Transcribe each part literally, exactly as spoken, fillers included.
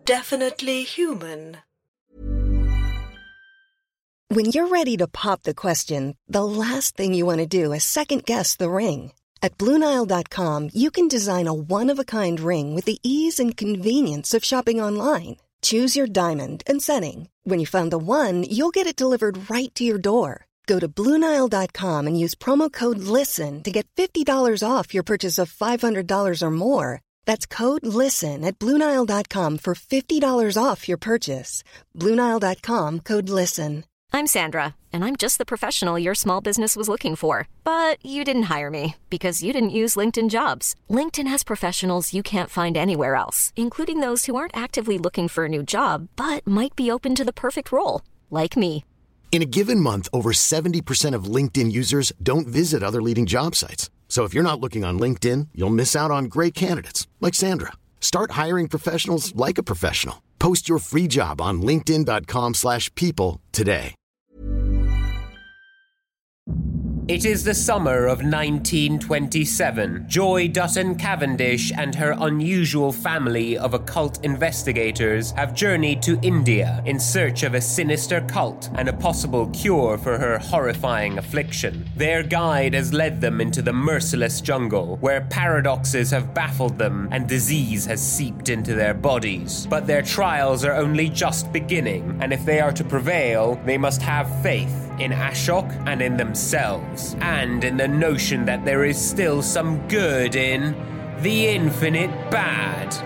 definitely human. When you're ready to pop the question, the last thing you want to do is second-guess the ring. At Blue Nile dot com, you can design a one-of-a-kind ring with the ease and convenience of shopping online. Choose your diamond and setting. When you find the one, you'll get it delivered right to your door. Go to Blue Nile dot com and use promo code LISTEN to get fifty dollars off your purchase of five hundred dollars or more. That's code LISTEN at Blue Nile dot com for fifty dollars off your purchase. Blue Nile dot com, code LISTEN. I'm Sandra, and I'm just the professional your small business was looking for. But you didn't hire me because you didn't use LinkedIn Jobs. LinkedIn has professionals you can't find anywhere else, including those who aren't actively looking for a new job, but might be open to the perfect role, like me. In a given month, over seventy percent of LinkedIn users don't visit other leading job sites. So if you're not looking on LinkedIn, you'll miss out on great candidates like Sandra. Start hiring professionals like a professional. Post your free job on linkedin dot com slash people today. It is the summer of nineteen twenty-seven. Joy Dutton Cavendish and her unusual family of occult investigators have journeyed to India in search of a sinister cult and a possible cure for her horrifying affliction. Their guide has led them into the merciless jungle, where paradoxes have baffled them and disease has seeped into their bodies. But their trials are only just beginning, and if they are to prevail, they must have faith in Ashok and in themselves, and in the notion that there is still some good in the infinite bad.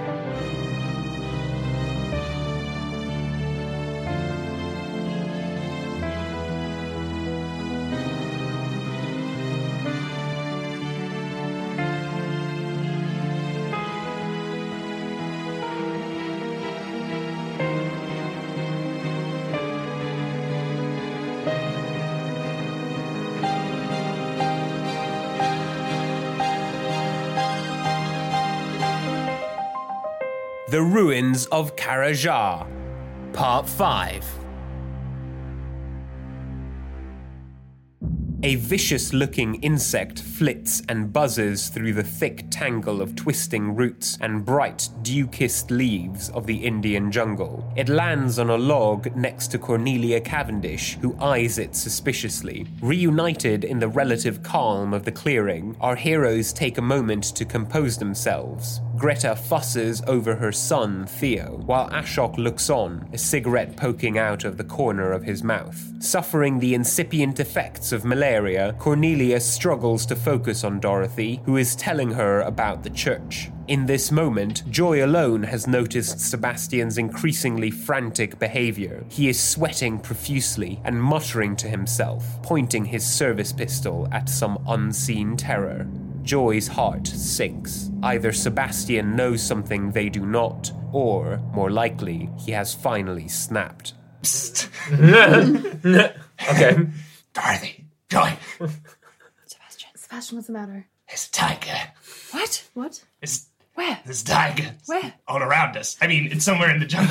The Ruins of Karajar, Part five. A vicious-looking insect flits and buzzes through the thick tangle of twisting roots and bright, dew-kissed leaves of the Indian jungle. It lands on a log next to Cornelia Cavendish, who eyes it suspiciously. Reunited in the relative calm of the clearing, our heroes take a moment to compose themselves. Greta fusses over her son, Theo, while Ashok looks on, a cigarette poking out of the corner of his mouth. Suffering the incipient effects of malaria, Cornelia struggles to focus on Dorothy, who is telling her about the church. In this moment, Joy alone has noticed Sebastian's increasingly frantic behavior. He is sweating profusely and muttering to himself, pointing his service pistol at some unseen terror. Joy's heart sinks. Either Sebastian knows something they do not, or, more likely, he has finally snapped. Psst. Okay. Dorothy, Joy. Sebastian. Sebastian, what's the matter? There's a tiger. What? What? There's, Where? There's tigers. Where? All around us. I mean, it's somewhere in the jungle.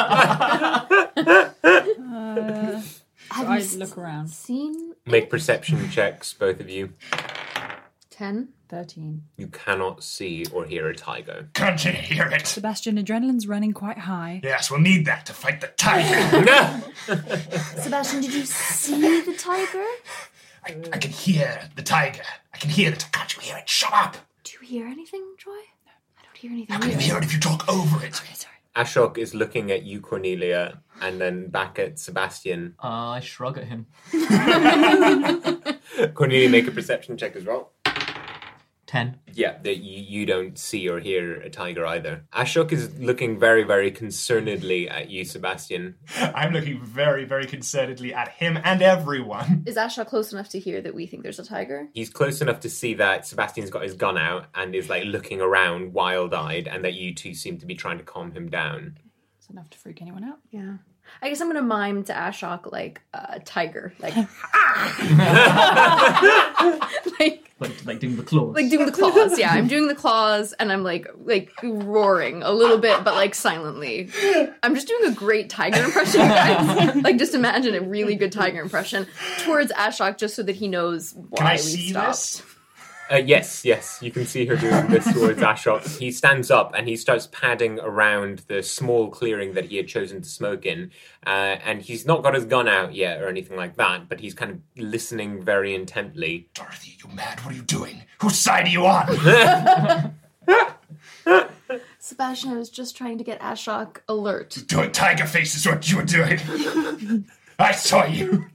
uh, so I look around. Seen? Make perception checks, both of you. Ten. Thirteen. You cannot see or hear a tiger. Can't you hear it? Sebastian, adrenaline's running quite high. Yes, we'll need that to fight the tiger. Sebastian, did you see the tiger? I, I can hear the tiger. I can hear it. Can't you hear it? Shut up. Do you hear anything, Joy? No. I don't hear anything. How can you hear it if you talk over it? Okay, sorry. Ashok is looking at you, Cornelia, and then back at Sebastian. Uh, I shrug at him. Cornelia, make a perception check as well. Ten. Yeah, that you, you don't see or hear a tiger either. Ashok is looking very, very concernedly at you, Sebastian. I'm looking very, very concernedly at him and everyone. Is Ashok close enough to hear that we think there's a tiger? He's close enough to see that Sebastian's got his gun out and is like looking around wild-eyed, and that you two seem to be trying to calm him down. It's enough to freak anyone out. Yeah. I guess I'm going to mime to Ashok like a uh, tiger. Like, like, like, like doing the claws. Like doing the claws, yeah. I'm doing the claws and I'm like, like roaring a little bit, but like silently. I'm just doing a great tiger impression, guys. Like just imagine a really good tiger impression towards Ashok just so that he knows why Can I we see stopped. This? Uh, yes, yes, you can see her doing this towards Ashok. He stands up and he starts padding around the small clearing that he had chosen to smoke in. Uh, and he's not got his gun out yet or anything like that, but he's kind of listening very intently. Dorothy, are you mad? What are you doing? Whose side are you on? Sebastian, I was just trying to get Ashok alert. Doing tiger face is what you were doing. I saw you.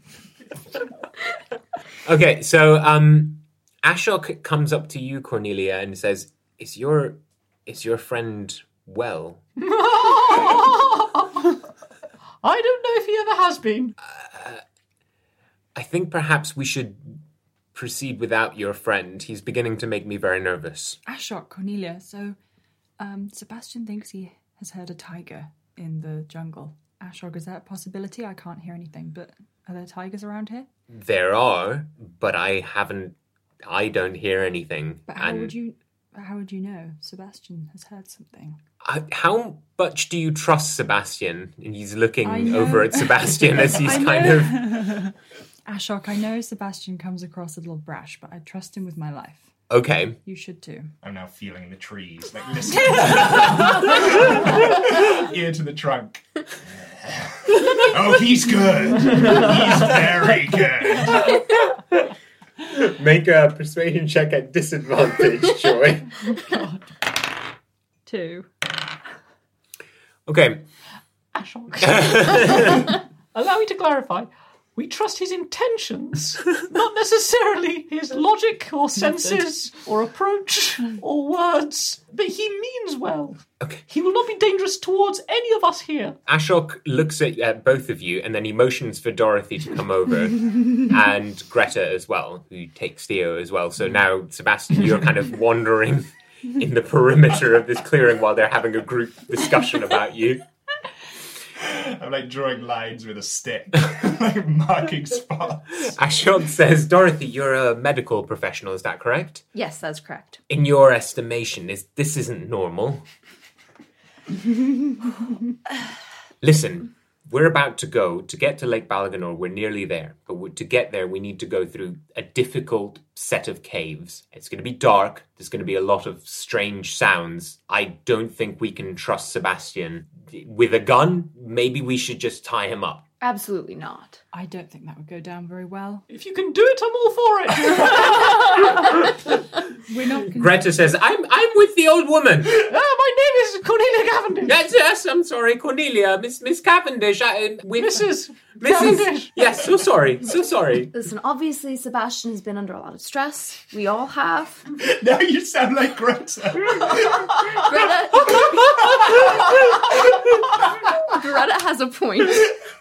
Okay, so um, Ashok comes up to you, Cornelia, and says, "Is your is your friend well?" I don't know if he ever has been. Uh, I think perhaps we should proceed without your friend. He's beginning to make me very nervous. Ashok, Cornelia, so um, Sebastian thinks he has heard a tiger in the jungle. Ashok, is that a possibility? I can't hear anything, but are there tigers around here? There are, but I haven't... I don't hear anything. But how and would you... How would you know? Sebastian has heard something. I, how much do you trust Sebastian? And he's I looking know. over at Sebastian as he's I kind know. of... Ashok, I know Sebastian comes across a little brash, but I trust him with my life. Okay. You should too. I'm now feeling the trees, like listening. Ear to the trunk. Oh, he's good. He's very good. Make a persuasion check at disadvantage, Joy. Oh, God. Two. Okay. Ashok. Allow me to clarify. We trust his intentions, not necessarily his logic or senses or approach or words. But he means well. Okay. He will not be dangerous towards any of us here. Ashok looks at uh, both of you, and then he motions for Dorothy to come over, and Greta as well, who takes Theo as well. So now, Sebastian, you're kind of wandering in the perimeter of this clearing while they're having a group discussion about you. I'm like drawing lines with a stick, like marking spots. Ashok says, Dorothy, you're a medical professional, is that correct? Yes, that's correct. In your estimation, is this isn't normal? Listen, we're about to go, to get to Lake Balaganor, we're nearly there. But we- to get there, we need to go through a difficult set of caves. It's going to be dark, there's going to be a lot of strange sounds. I don't think we can trust Sebastian. With a gun, maybe we should just tie him up. Absolutely not. I don't think that would go down very well. If you can do it, I'm all for it. We're not... Con- Greta says, I'm I'm with the old woman. Ah, my name is Cornelia Cavendish. Yes, yes, I'm sorry, Cornelia, Miss Miss Cavendish. I, with, Missus Missus Cavendish. Yes, so sorry, so sorry. Listen, obviously Sebastian has been under a lot of stress. We all have. Now you sound like Greta. Greta, Greta has a point.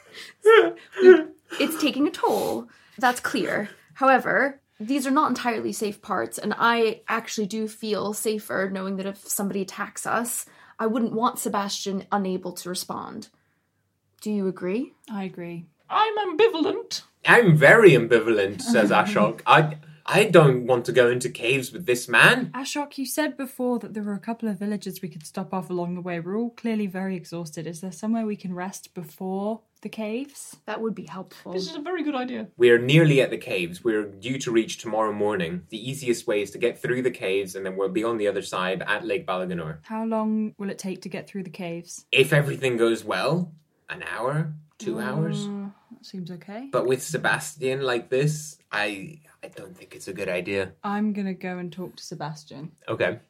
It's taking a toll. That's clear. However, these are not entirely safe parts, and I actually do feel safer knowing that if somebody attacks us, I wouldn't want Sebastian unable to respond. Do you agree? I agree. I'm ambivalent. I'm very ambivalent, says Ashok. I I don't want to go into caves with this man. Ashok, you said before that there were a couple of villages we could stop off along the way. We're all clearly very exhausted. Is there somewhere we can rest before the caves? That would be helpful. This is a very good idea. We're nearly at the caves. We're due to reach tomorrow morning. The easiest way is to get through the caves, and then we'll be on the other side at Lake Balaganor. How long will it take to get through the caves? If everything goes well, an hour, two hours. Uh, that seems okay. But with Sebastian like this, I I don't think it's a good idea. I'm going to go and talk to Sebastian. Okay.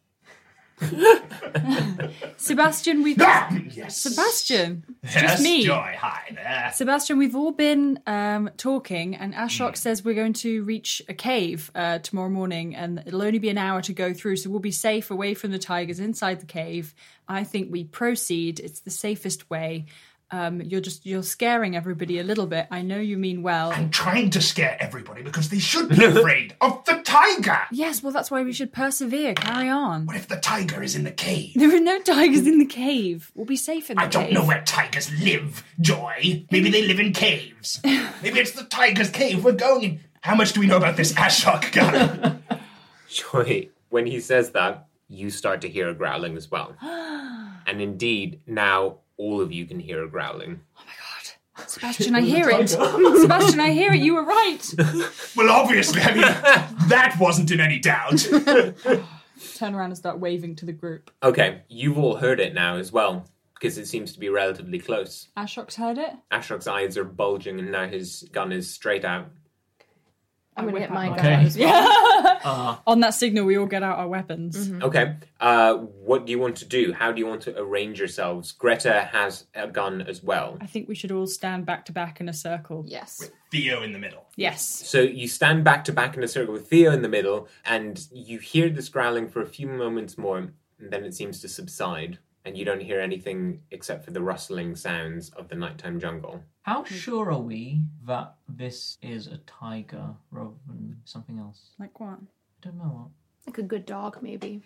Sebastian, we've... Yes. Sebastian! It's Yes, just me. Joy, hi there. Sebastian, we've all been um, talking, and Ashok says we're going to reach a cave uh, tomorrow morning, and it'll only be an hour to go through, so we'll be safe away from the tigers inside the cave. I think we proceed. It's the safest way. Um, you're just you're scaring everybody a little bit. I know you mean well. I'm trying to scare everybody because they should be afraid of the tiger. Yes, well, that's why we should persevere. Carry on. What if the tiger is in the cave? There are no tigers in the cave. We'll be safe in the I don't cave. know where tigers live, Joy. Maybe they live in caves. Maybe it's the tiger's cave we're going in. How much do we know about this Ashok guy? Joy, when he says that, you start to hear a growling as well. And indeed, now all of you can hear a growling. Oh my god. Sebastian, I hear it. Sebastian, I hear it. You were right. Well, obviously, I mean, that wasn't in any doubt. Turn around and start waving to the group. Okay, you've all heard it now as well, because it seems to be relatively close. Ashok's heard it. Ashok's eyes are bulging and now his gun is straight out. I'm going to get my Okay. gun out as well. Yeah. Uh, On that signal, we all get out our weapons. Mm-hmm. Okay, uh, what do you want to do? How do you want to arrange yourselves? Greta has a gun as well. I think we should all stand back to back in a circle. Yes. Theo in the middle. Yes. So you stand back to back in a circle with Theo in the middle, and you hear this growling for a few moments more, and then it seems to subside, and you don't hear anything except for the rustling sounds of the nighttime jungle. how sure are we that this is a tiger rather than something else? Like what? I don't know Like a good dog, maybe.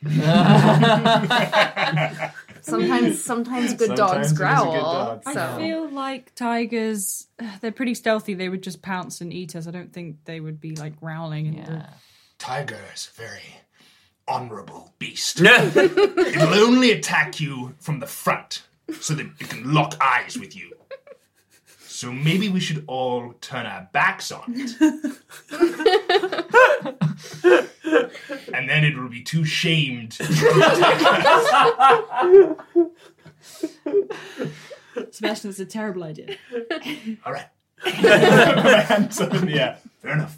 what. Sometimes sometimes good Sometimes dogs it is a good growl. dog. I So. feel like tigers, they're pretty stealthy. They would just pounce and eat us. I don't think they would be like growling. And Yeah. Tiger is a very honorable beast. It'll only attack you from the front so that it can lock eyes with you. So maybe we should all turn our backs on it. And then it will be too shamed to attack us. Sebastian, that's a terrible idea. All right. My hands up in the air. Fair enough.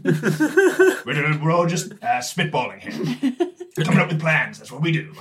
We're, we're all just uh, spitballing here. Coming up with plans. That's what we do.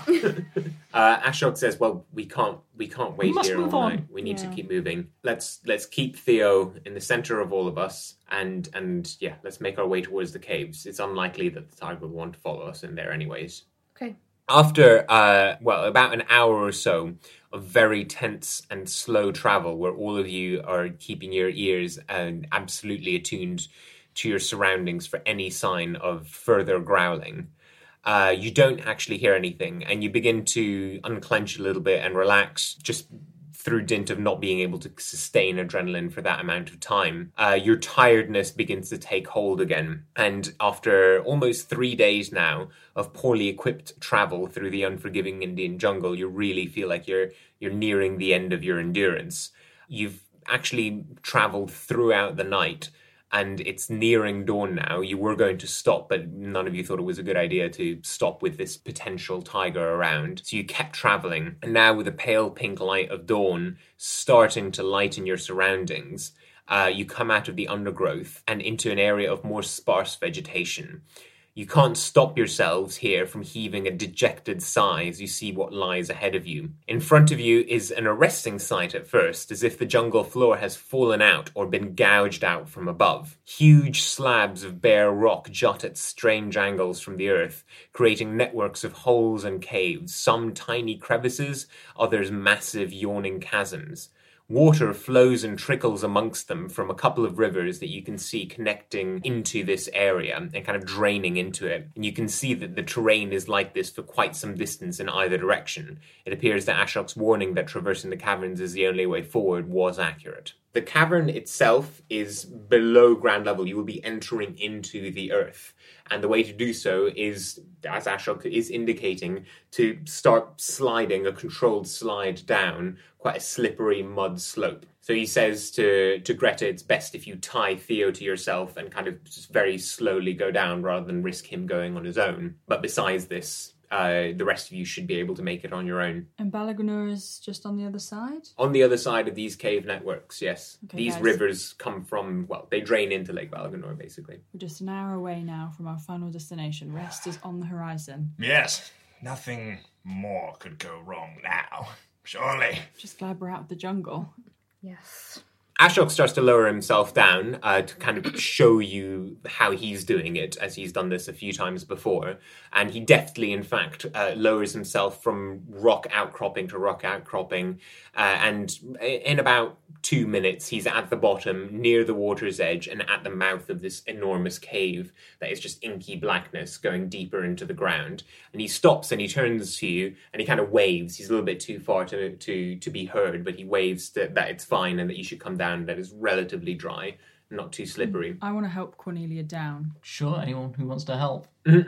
Uh, Ashok says, "Well, we can't, we can't wait We must here move all on. night. We need Yeah. to keep moving. Let's let's keep Theo in the center of all of us, and and yeah, let's make our way towards the caves. It's unlikely that the tiger will want to follow us in there, anyways." Okay. After, uh, well, about an hour or so of very tense and slow travel, where all of you are keeping your ears and absolutely attuned to your surroundings for any sign of further growling, uh, you don't actually hear anything, and you begin to unclench a little bit and relax, just through dint of not being able to sustain adrenaline for that amount of time. Uh, your tiredness begins to take hold again. And after almost three days now of poorly equipped travel through the unforgiving Indian jungle, you really feel like you're you're nearing the end of your endurance. You've actually traveled throughout the night, and it's nearing dawn now. You were going to stop, but none of you thought it was a good idea to stop with this potential tiger around. So you kept traveling. And now with the pale pink light of dawn starting to lighten your surroundings, uh, you come out of the undergrowth and into an area of more sparse vegetation. You can't stop yourselves here from heaving a dejected sigh as you see what lies ahead of you. In front of you is an arresting sight at first, as if the jungle floor has fallen out or been gouged out from above. Huge slabs of bare rock jut at strange angles from the earth, creating networks of holes and caves, some tiny crevices, others massive yawning chasms. Water flows and trickles amongst them from a couple of rivers that you can see connecting into this area and kind of draining into it. And you can see that the terrain is like this for quite some distance in either direction. It appears that Ashok's warning that traversing the caverns is the only way forward was accurate. The cavern itself is below ground level. You will be entering into the earth. And the way to do so is, as Ashok is indicating, to start sliding a controlled slide down quite a slippery mud slope. So he says to, to Greta, it's best if you tie Theo to yourself and kind of just very slowly go down rather than risk him going on his own. But besides this, Uh, the rest of you should be able to make it on your own. And Balagunur is just on the other side? On the other side of these cave networks, yes. Okay, these guys. rivers come from, well, they drain into Lake Balagunur, basically. We're just an hour away now from our final destination. Rest is on the horizon. Yes, nothing more could go wrong now. Surely. Just glad we're out of the jungle. Yes. Ashok starts to lower himself down uh, to kind of show you how he's doing it, as he's done this a few times before. And he deftly, in fact, uh, lowers himself from rock outcropping to rock outcropping. Uh, and in about two minutes, he's at the bottom, near the water's edge, and at the mouth of this enormous cave that is just inky blackness going deeper into the ground. And he stops and he turns to you and he kind of waves. He's a little bit too far to to, to be heard, but he waves that, that it's fine and that you should come down, that it's relatively dry, not too slippery. I want to help Cornelia down. Sure, anyone who wants to help.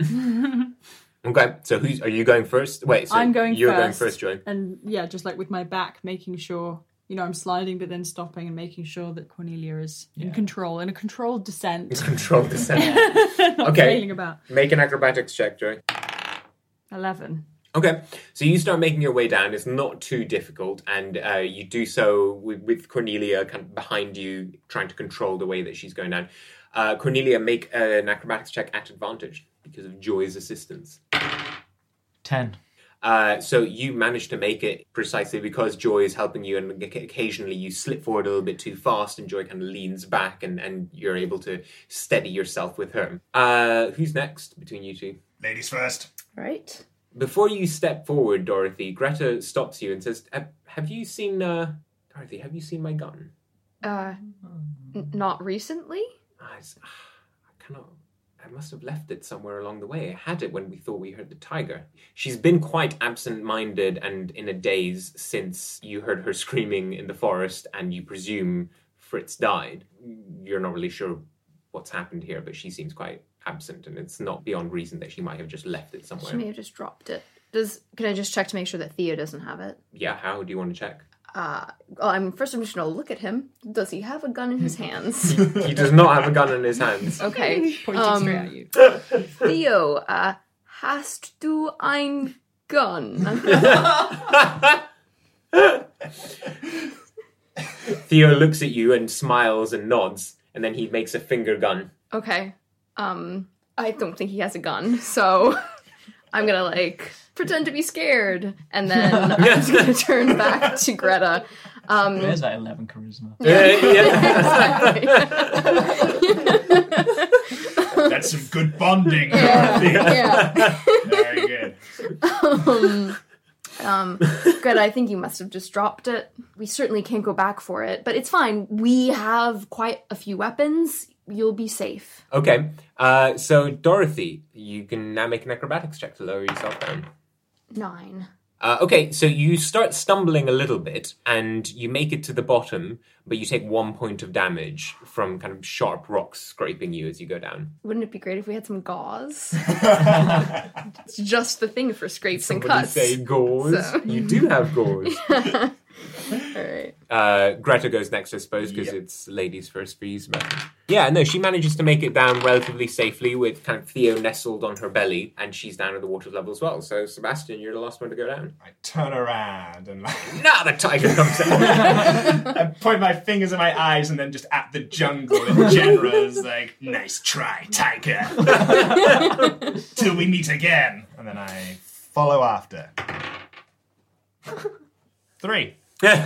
Okay, so who's are you going first? Wait, so I'm going you're first. going first, Joy. And yeah, just like with my back, making sure You know, I'm sliding but then stopping and making sure that Cornelia is in Yeah. control, in a controlled descent. Control descent. Not Okay. failing about. Make an acrobatics check, Joey. eleven. Okay, so you start making your way down. It's not too difficult, and uh, you do so with, with Cornelia kind of behind you, trying to control the way that she's going down. Uh, Cornelia, make an acrobatics check at advantage because of Joy's assistance. Ten. Uh, so you manage to make it precisely because Joy is helping you, and occasionally you slip forward a little bit too fast, and Joy kind of leans back, and, and you're able to steady yourself with her. Uh, who's next between you two? Ladies first. Right. Before you step forward, Dorothy, Greta stops you and says, "Have, have you seen, uh, Dorothy, have you seen my gun?" Uh, n- not recently? I, s- I cannot... I must have left it somewhere along the way. I had it when we thought we heard the tiger. She's been quite absent-minded and in a daze since you heard her screaming in the forest and you presume Fritz died. You're not really sure what's happened here, but she seems quite absent, and it's not beyond reason that she might have just left it somewhere. She may have just dropped it. Does Can I just check to make sure that Theo doesn't have it? Yeah, how do you want to check? Uh, well, I mean, first I'm just going to look at him. Does he have a gun in his hands? He does not have a gun in his hands. Okay. Pointing um, straight at you. Theo, uh, hast du ein Gun? Theo looks at you and smiles and nods, and then he makes a finger gun. Okay. Um, I don't think he has a gun, so I'm gonna, like, pretend to be scared, and then I'm just gonna turn back to Greta. Um, There's that eleven charisma. That's some good bonding. yeah. Very good. um, um, Greta, I think you must have just dropped it. We certainly can't go back for it, but it's fine. We have quite a few weapons. You'll be safe. Okay, uh, so Dorothy, you can now make an acrobatics check to lower yourself down. Nine. Uh, okay, so you start stumbling a little bit, and you make it to the bottom, but you take one point of damage from kind of sharp rocks scraping you as you go down. Wouldn't it be great if we had some gauze? It's just the thing for scrapes and Somebody cuts. say gauze. So- You do have gauze. All right. Uh, Greta goes next, I suppose, because Yep. it's ladies first for you, Sebastian. Yeah, no, she manages to make it down relatively safely with kind of Theo nestled on her belly, and she's down at the water level as well. So, Sebastian, you're the last one to go down. I turn around and like Now the tiger comes out. I point my fingers in my eyes and then just at the jungle in general is like, nice try, tiger. Till we meet again. And then I follow after. Three.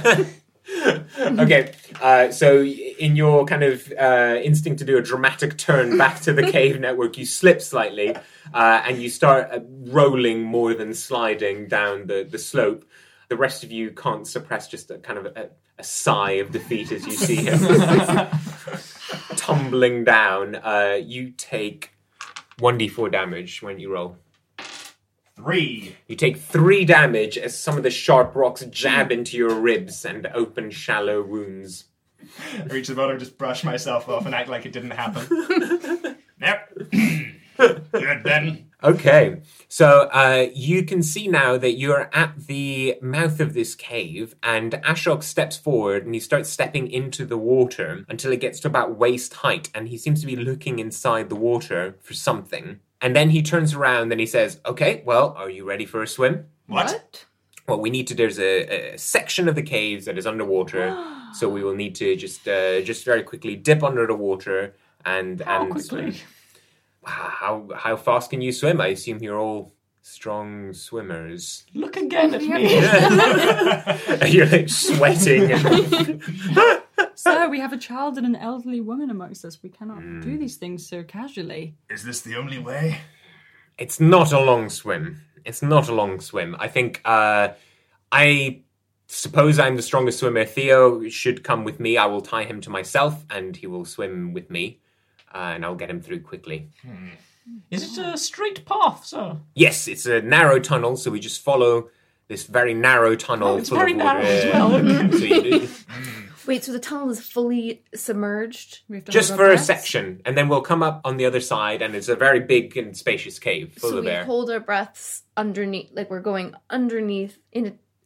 Okay, uh, so in your kind of uh, instinct to do a dramatic turn back to the cave network, you slip slightly uh, and you start uh, rolling more than sliding down the, the slope. The rest of you can't suppress just a kind of a, a sigh of defeat as you see him tumbling down. Uh, you take one d four damage when you roll. Three. You take three damage as some of the sharp rocks jab into your ribs and open shallow wounds. I reach the bottom, just brush myself off and act like it didn't happen. Yep. Good then. Okay, so uh, you can see now that you're at the mouth of this cave, and Ashok steps forward and he starts stepping into the water until it gets to about waist height, and he seems to be looking inside the water for something. And then he turns around and he says, okay, well, are you ready for a swim? What? What we need to, there's a, a section of the caves that is underwater, so we will need to just uh, just very quickly dip under the water and, How and quickly? swim. How, how fast can you swim? I assume you're all strong swimmers. Look again at me. You're like sweating. And... Sir, we have a child and an elderly woman amongst us. We cannot Hmm. do these things so casually. Is this the only way? It's not a long swim. It's not a long swim. I think, uh, I suppose I'm the strongest swimmer. Theo should come with me. I will tie him to myself and he will swim with me. Uh, and I'll get him through quickly. Hmm. Is it a straight path, sir? Yes, it's a narrow tunnel, so we just follow this very narrow tunnel. Oh, it's full very of narrow water. as well. So you do- Wait, so the tunnel is fully submerged? We have to just hold for our a breaths. section, and then we'll come up on the other side, and it's a very big and spacious cave full So of we air. hold our breaths underneath, like we're going underneath in a,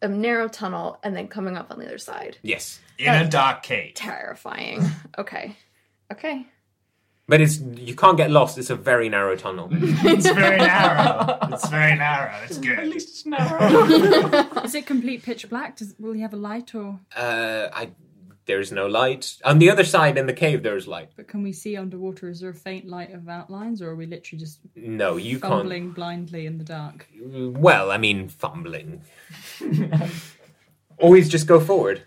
a narrow tunnel and then coming up on the other side. Yes. In a dark cave. Terrifying. Okay. Okay. But it's you can't get lost. It's a very narrow tunnel. It's very narrow. It's very narrow. It's good. At least it's narrow. Is it complete pitch black? Does, will he have a light or... Uh, I there's no light. On the other side in the cave, there's light. But can we see underwater? Is there a faint light of outlines, or are we literally just No, you fumbling blindly in the dark? can't. Well, I mean, fumbling. Always just go forward.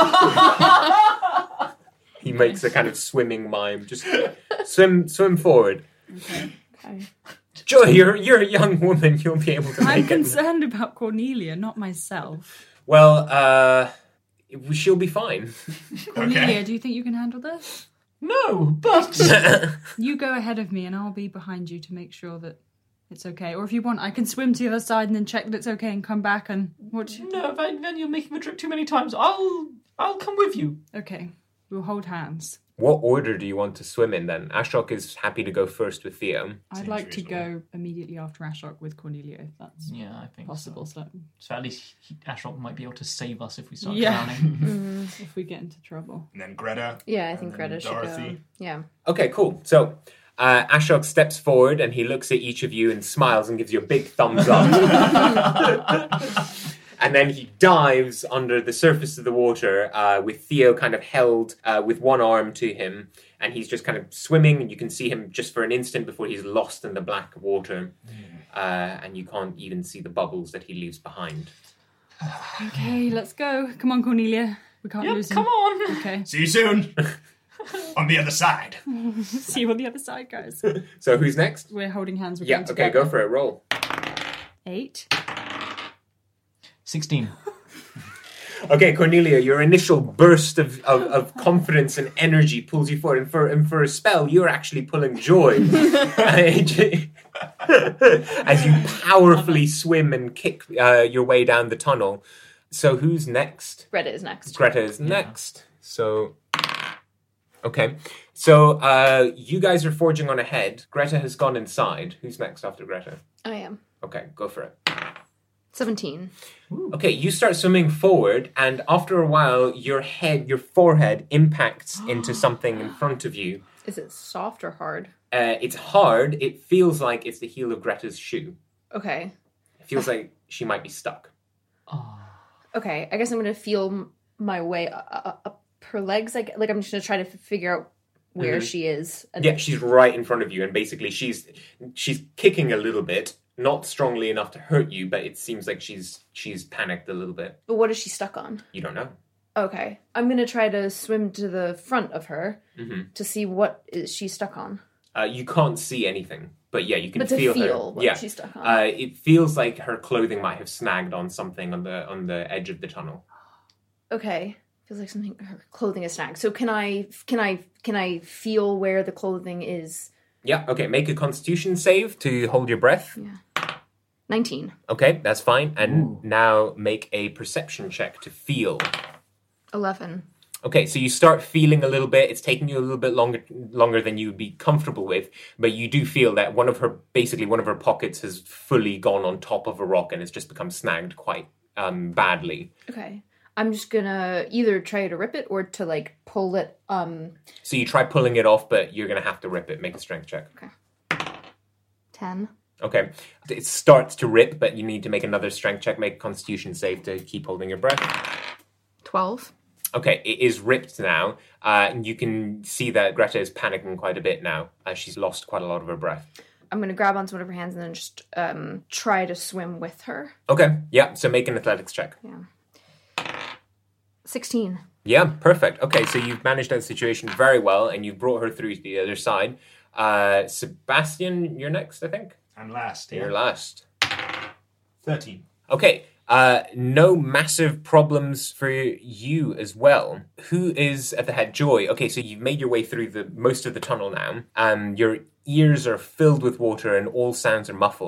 He makes a kind of swimming mime. Just swim, swim forward. Okay. Okay. Joy, you're you're a young woman. You'll be able to I'm make it. concerned about Cornelia, not myself. Well, uh, she'll be fine. Cornelia, do you think you can handle this? No, but... You go ahead of me and I'll be behind you to make sure that it's okay. Or if you want, I can swim to the other side and then check that it's okay and come back and... what? No, then, then you're making the trip too many times. I'll I'll come with you. Okay, we'll hold hands. What order do you want to swim in then? Ashok is happy to go first with Theo. I'd Seems like to reasonable. go immediately after Ashok with Cornelia, if that's Yeah, I think possible. so. So, So at least he, Ashok might be able to save us if we start Yeah. drowning. if we get into trouble. And then Greta. Yeah, I and think then Greta should Dorothy. go. Yeah. Okay, cool. So uh, Ashok steps forward and he looks at each of you and smiles and gives you a big thumbs up. And then he dives under the surface of the water uh, with Theo kind of held uh, with one arm to him. And he's just kind of swimming, and you can see him just for an instant before he's lost in the black water. Uh, and you can't even see the bubbles that he leaves behind. Okay, let's go. Come on, Cornelia. We can't Yep, lose him. come on. Okay. See you soon. On the other side. See you on the other side, guys. So who's next? We're holding hands. We're Yeah, going okay, together. go for it. Roll. Eight. sixteen. Okay, Cornelia, your initial burst of, of, of confidence and energy pulls you forward, and for and for a spell, you're actually pulling Joy as you powerfully swim and kick uh, your way down the tunnel. So who's next? Greta is next. Greta is next. So, okay. So uh, you guys are forging on ahead. Greta has gone inside. Who's next after Greta? I am. Okay, go for it. seventeen. Okay, you start swimming forward, and after a while, your head, your forehead impacts into something in front of you. Is it soft or hard? Uh, it's hard. It feels like it's the heel of Greta's shoe. Okay. It feels like she might be stuck. Okay, I guess I'm going to feel m- my way up, up her legs. Like, like I'm just going to try to f- figure out where Mhm. she is. And Yeah, she's right in front of you, and basically she's she's kicking a little bit, not strongly enough to hurt you, but it seems like she's she's panicked a little bit. But what is she stuck on? You don't know. Okay. I'm going to try to swim to the front of her hmm to see what is she stuck on. Uh, you can't see anything, but yeah, you can But to feel, feel her. what yeah, she's stuck on. Uh, it feels like her clothing might have snagged on something on the on the edge of the tunnel. Okay. Feels like something, her clothing is snagged. So can I, can I, can I feel where the clothing is? Yeah. Okay. Make a Constitution save to hold your breath. Yeah. nineteen. Okay, that's fine. And now make a perception check to feel. eleven. Okay, so you start feeling a little bit. It's taking you a little bit longer longer than you'd be comfortable with, but you do feel that one of her, basically one of her pockets has fully gone on top of a rock and it's just become snagged quite um, badly. Okay. I'm just gonna either try to rip it or to like pull it. Um, So you try pulling it off, but you're going to have to rip it. Make a strength check. ten. Okay. It starts to rip, but you need to make another strength check. Make a Constitution save to keep holding your breath. twelve. Okay, it is ripped now. Uh, and you can see that Greta is panicking quite a bit now. Uh, she's lost quite a lot of her breath. I'm gonna grab onto one of her hands and then just um, try to swim with her. Okay, yeah, so make an athletics check. sixteen. Yeah, perfect. Okay, so you've managed that situation very well, and you've brought her through to the other side. Uh, Sebastian, you're next, I think? I'm last, yeah. You're last. thirteen. Okay, uh, no massive problems for you as well. Who is at the head? Joy. Okay, so you've made your way through the most of the tunnel now. Um, your ears are filled with water and all sounds are muffled.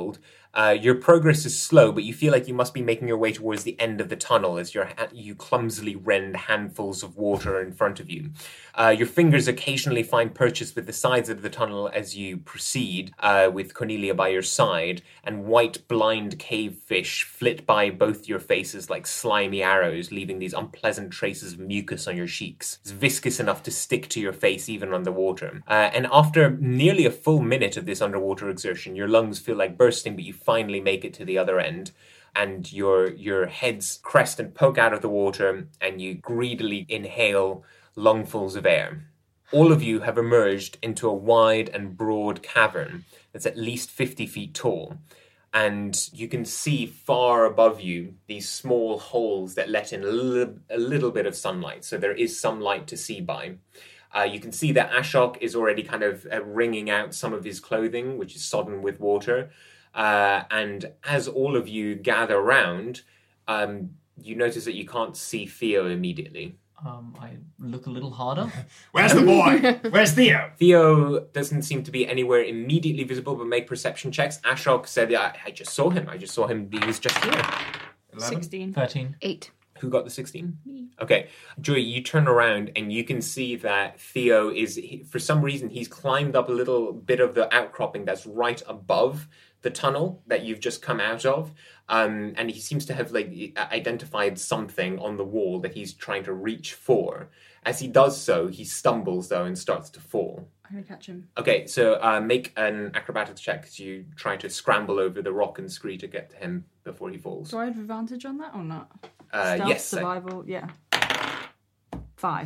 Uh, your progress is slow, but you feel like you must be making your way towards the end of the tunnel as your ha- you clumsily rend handfuls of water in front of you. Uh, your fingers occasionally find purchase with the sides of the tunnel as you proceed, uh, with Cornelia by your side, and white blind cave fish flit by both your faces like slimy arrows, leaving these unpleasant traces of mucus on your cheeks. It's viscous enough to stick to your face even underwater. Uh, and after nearly a full minute of this underwater exertion, your lungs feel like bursting, but you finally make it to the other end, and your your heads crest and poke out of the water, and you greedily inhale lungfuls of air. All of you have emerged into a wide and broad cavern that's at least fifty feet tall, and you can see far above you these small holes that let in a little, a little bit of sunlight, so there is some light to see by. Uh, you can see that Ashok is already kind of uh, wringing out some of his clothing, which is sodden with water. Uh, and as all of you gather around, um, you notice that you can't see Theo immediately. Um, I look a little harder. Where's the boy? Where's Theo? Theo doesn't seem to be anywhere immediately visible, but make perception checks. Ashok said, I, I just saw him. I just saw him. He was just here. eleven? sixteen. thirteen. Eight. Who got the sixteen? Me. Okay. Joy, you turn around and you can see that Theo is, he, for some reason, he's climbed up a little bit of the outcropping that's right above the tunnel that you've just come out of. Um, and he seems to have like identified something on the wall that he's trying to reach for. As he does so, he stumbles, though, and starts to fall. I'm going to catch him. Okay, so uh, make an acrobatics check as you try to scramble over the rock and scree to get to him before he falls. Do I have advantage on that or not? Uh, Stealth, yes. survival, yeah. Five.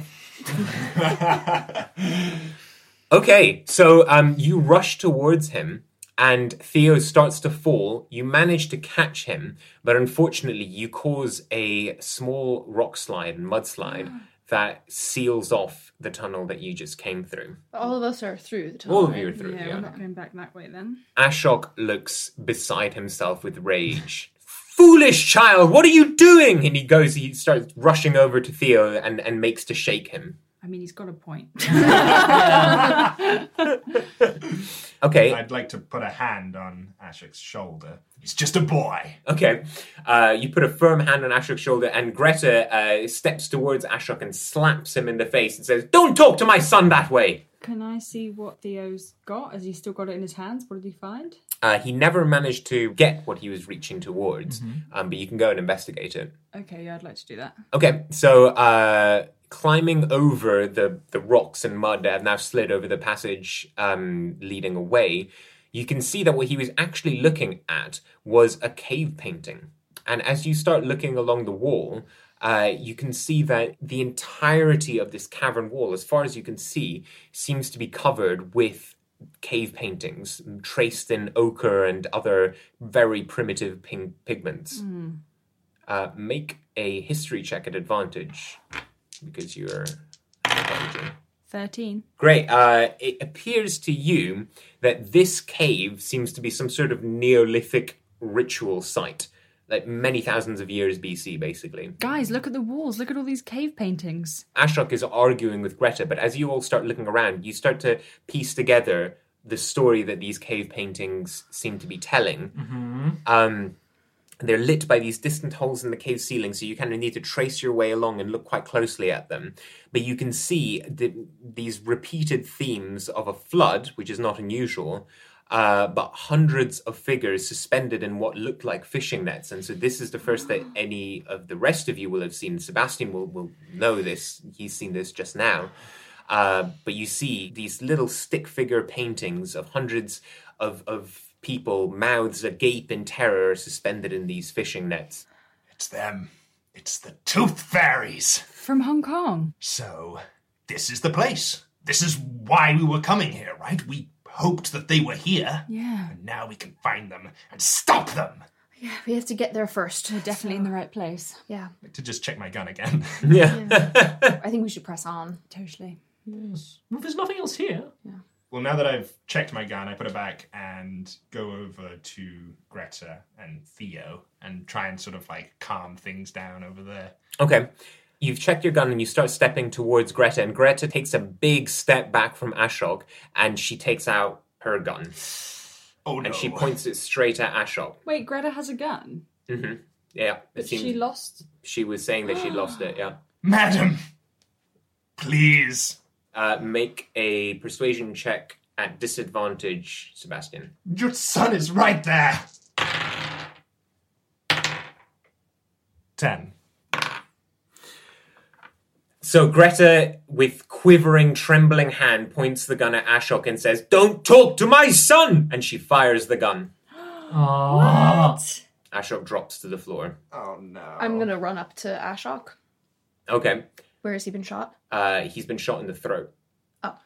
Okay, so um, you rush towards him, and Theo starts to fall. You manage to catch him, but unfortunately you cause a small rock slide and mudslide that seals off the tunnel that you just came through. All of us are through the tunnel. All of you are through, Yeah, yeah. we're not going back that way then. Ashok looks beside himself with rage. Foolish child, what are you doing? And he goes, he starts rushing over to Theo and, and makes to shake him. I mean, he's got a point. Okay. I'd like to put a hand on Ashok's shoulder. He's just a boy. Okay. Uh, you put a firm hand on Ashok's shoulder, and Greta uh, steps towards Ashok and slaps him in the face and says, "Don't talk to my son that way!" Can I see what Theo's got? Has he still got it in his hands? What did he find? Uh, he never managed to get what he was reaching towards, mm-hmm. um, but you can go and investigate it. Okay, yeah, I'd like to do that. Okay, so uh, climbing over the, the rocks and mud that have now slid over the passage um, leading away, you can see that what he was actually looking at was a cave painting. And as you start looking along the wall, uh, you can see that the entirety of this cavern wall, as far as you can see, seems to be covered with cave paintings traced in ochre and other very primitive pink pigments. Mm. Uh, make a history check at advantage, because you're advantaging. thirteen. Great. Uh, it appears to you that this cave seems to be some sort of Neolithic ritual site, like many thousands of years B C, basically. Guys, look at the walls. Look at all these cave paintings. Ashok is arguing with Greta, but as you all start looking around, you start to piece together the story that these cave paintings seem to be telling. Mm-hmm. Um, they're lit by these distant holes in the cave ceiling, so you kind of need to trace your way along and look quite closely at them. But you can see the, these repeated themes of a flood, which is not unusual, uh, but hundreds of figures suspended in what looked like fishing nets. And so this is the first that any of the rest of you will have seen. Sebastian will, will know this. He's seen this just now. Uh, but you see these little stick figure paintings of hundreds of, of people, mouths agape in terror, suspended in these fishing nets. It's them. It's the Tooth Fairies. From Hong Kong. So, this is the place. This is why we were coming here, right? We hoped that they were here. Yeah. And now we can find them and stop them. Yeah, we have to get there first. We're definitely so. in the right place. Yeah. To just check my gun again. Yeah. yeah. I think we should press on. Totally. Yes. Well, there's nothing else here. Yeah. Well, now that I've checked my gun, I put it back and go over to Greta and Theo and try and sort of like calm things down over there. Okay. You've checked your gun and you start stepping towards Greta, and Greta takes a big step back from Ashok and she takes out her gun. Oh, no. And she points it straight at Ashok. Wait, Greta has a gun? Mm-hmm. Yeah. But she lost... She was saying that she lost it, yeah. Madam, please. Uh, make a persuasion check at disadvantage, Sebastian. Your son is right there. Ten. So Greta, with quivering, trembling hand, points the gun at Ashok and says, "Don't talk to my son!" And she fires the gun. What? Ashok drops to the floor. Oh, no. I'm gonna run up to Ashok. Okay. Where has he been shot? Uh, he's been shot in the throat. Oh.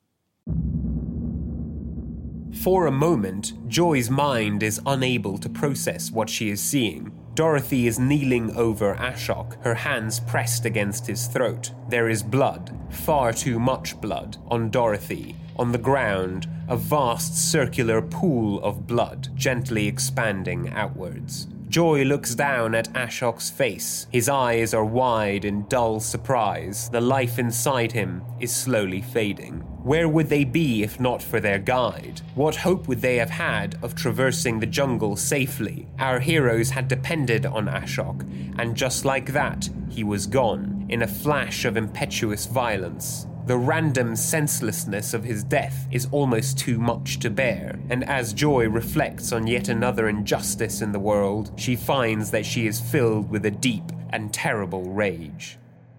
For a moment, Joy's mind is unable to process what she is seeing. Dorothy is kneeling over Ashok, her hands pressed against his throat. There is blood, far too much blood, on Dorothy. On the ground, a vast circular pool of blood, gently expanding outwards. Joy looks down at Ashok's face. His eyes are wide in dull surprise. The life inside him is slowly fading. Where would they be if not for their guide? What hope would they have had of traversing the jungle safely? Our heroes had depended on Ashok, and just like that, he was gone, in a flash of impetuous violence. The random senselessness of his death is almost too much to bear, and as Joy reflects on yet another injustice in the world, she finds that she is filled with a deep and terrible rage.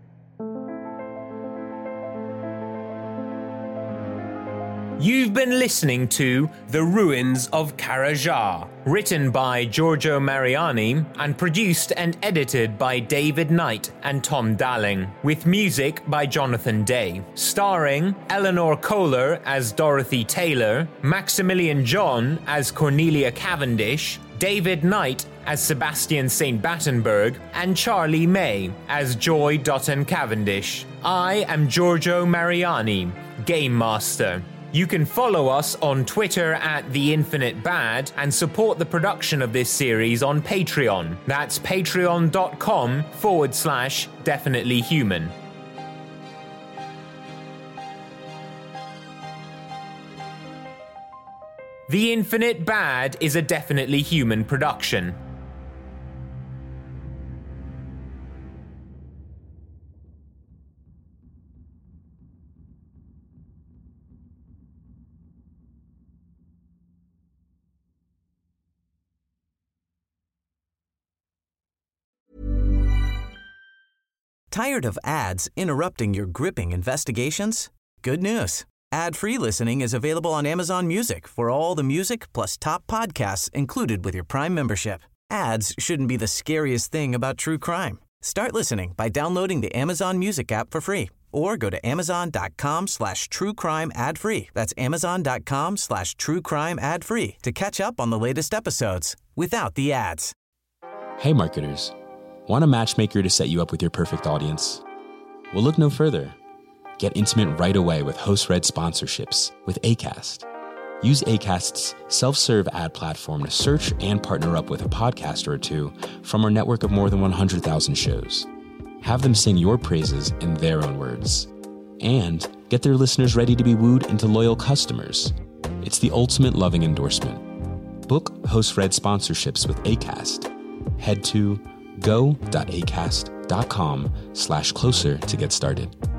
You've been listening to The Ruins of Karajar, written by Giorgio Mariani and produced and edited by David Knight and Tom Dalling, with music by Jonathan Day, starring Eleanor Kohler as Dorothy Taylor, Maximilian John as Cornelia Cavendish, David Knight as Sebastian Saint Battenberg, and Charlie May as Joy Dutton Cavendish. I am Giorgio Mariani, Game Master. You can follow us on Twitter at The Infinite Bad and support the production of this series on Patreon. That's patreon.com forward slash definitely human. The Infinite Bad is a Definitely Human production. Tired of ads interrupting your gripping investigations? Good news. Ad-free listening is available on Amazon Music for all the music plus top podcasts included with your Prime membership. Ads shouldn't be the scariest thing about true crime. Start listening by downloading the Amazon Music app for free or go to amazon.com slash true crime ad free. That's amazon.com slash true crime ad free to catch up on the latest episodes without the ads. Hey marketers. Want a matchmaker to set you up with your perfect audience? Well, look no further. Get intimate right away with host-read sponsorships with Acast. Use Acast's self-serve ad platform to search and partner up with a podcaster or two from our network of more than one hundred thousand shows. Have them sing your praises in their own words. And get their listeners ready to be wooed into loyal customers. It's the ultimate loving endorsement. Book host-read sponsorships with Acast. Head to go.acast.com slash closer to get started.